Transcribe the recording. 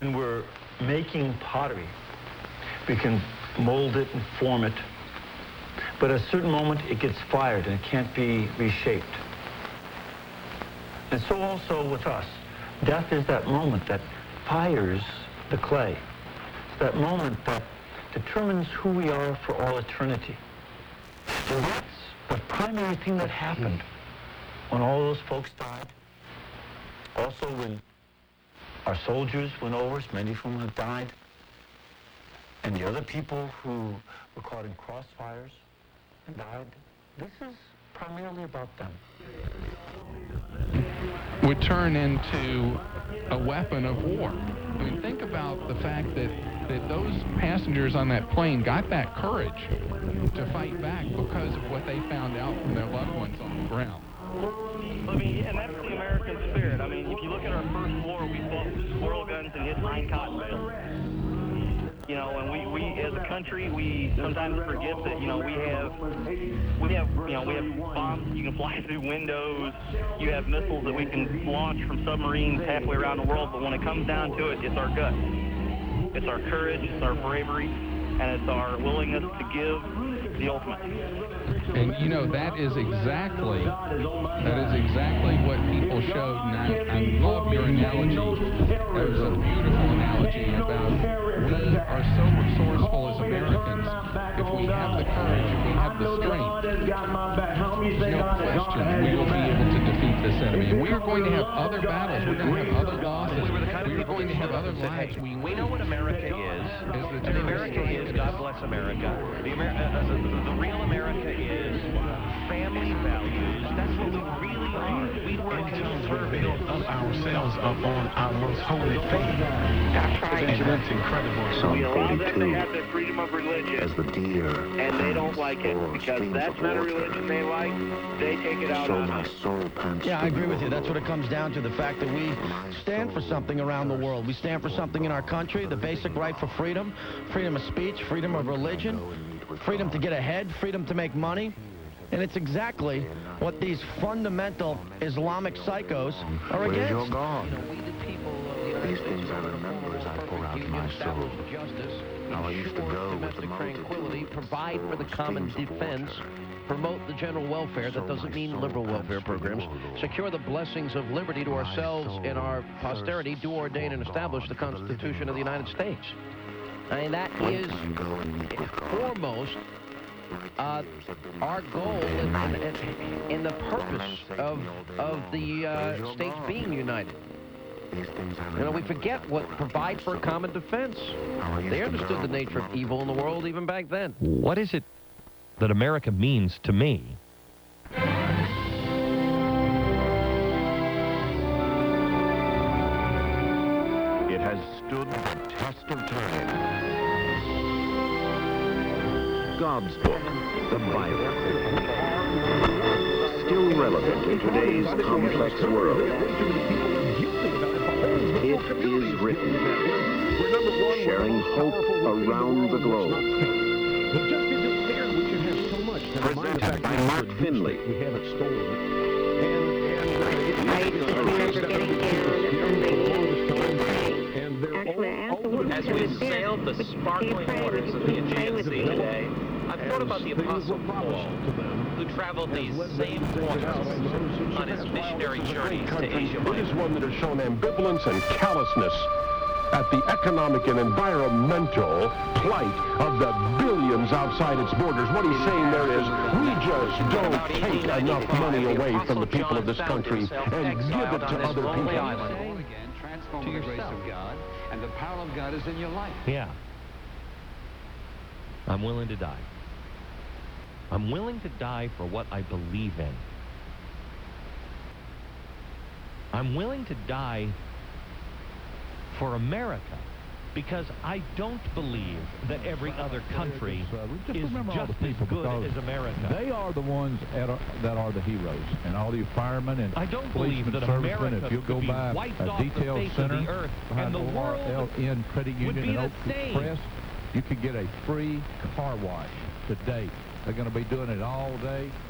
When we're making pottery, we can mold it and form it, but at a certain moment it gets fired and it can't be reshaped. And so also with us, death is that moment that fires the clay. It's that moment that determines who we are for all eternity. And that's the primary thing that happened when all those folks died. Also when our soldiers went over, many of whom have died, and the other people who were caught in crossfires and died. This is primarily about them. Would turn into a weapon of war. I mean, think about the fact that those passengers on that plane got that courage to fight back because of what they found out from their loved ones on the ground. I mean, and that's the American spirit. I mean, if you look at our first war, we fought with squirrel guns and hit 9 cotton bales. You know, and we as a country, we sometimes forget that, you know, we have bombs that you can fly through windows. You have missiles that we can launch from submarines halfway around the world. But when it comes down to it, it's our guts. It's our courage, it's our bravery, and it's our willingness to give the ultimate. And, you know, that is exactly what people showed. And I love your analogy. That was a beautiful analogy about we are so resourceful as Americans. If we have the courage, if we have the strength, there's no question we will be able to defeat this enemy. And we are going to have other battles. We're going to have other losses. We are going to have other lives. We know what America is. And America is, God bless America. The real America is family values. That's what we really are. We work to build up ourselves up on our most holy faith. That's right. And that's incredible. We allow them to have their freedom of religion, as the deer, and they don't like it because that's not a religion they like. They take it out on us. Yeah, I agree with you. That's what it comes down to, the fact that we stand for something around the world. We stand for something in our country, the basic right for freedom, freedom of speech, freedom of religion, freedom to get ahead, freedom to make money. And it's exactly what these fundamental Islamic psychos are against. Where's your God? These things I remember as I pour out my soul. How I used to go with the tranquility, provide for the common defense, promote the general welfare. That doesn't mean liberal welfare programs. Secure the blessings of liberty to ourselves and our posterity. Do ordain and establish the Constitution of the United States. I mean, that is foremost our goal in the purpose of the states being united. You know, we forget what provide for a common defense. They understood the nature of evil in the world even back then. What is it that America means to me? It has stood the test of time. God's book, the Bible, still relevant in today's complex world. It is written, sharing hope around the globe. Presented by Mark Finley. I remember getting down. As we sailed the sparkling waters of the Aegean Sea today, I've thought about the Apostle Paul, who traveled these same waters on his missionary journeys to Asia Minor. It is one that has shown ambivalence and callousness at the economic and environmental plight of the billions outside its borders. What he's saying there is, we just don't take enough money away from the people of this country and give it to other people. Transform the grace of God, and the power of God is in your life. Yeah. I'm willing to die. I'm willing to die for what I believe in. I'm willing to die for America because I don't believe that every other country is just as good as America. They are the ones that are the heroes, and all you firemen and I don't policemen, believe that servicemen, America if you'll go could be by wiped a off the detailed face of center the earth, behind and the world ORLN Credit Union would be and the Oak same. Express, you could get a free car wash today. They're going to be doing it all day.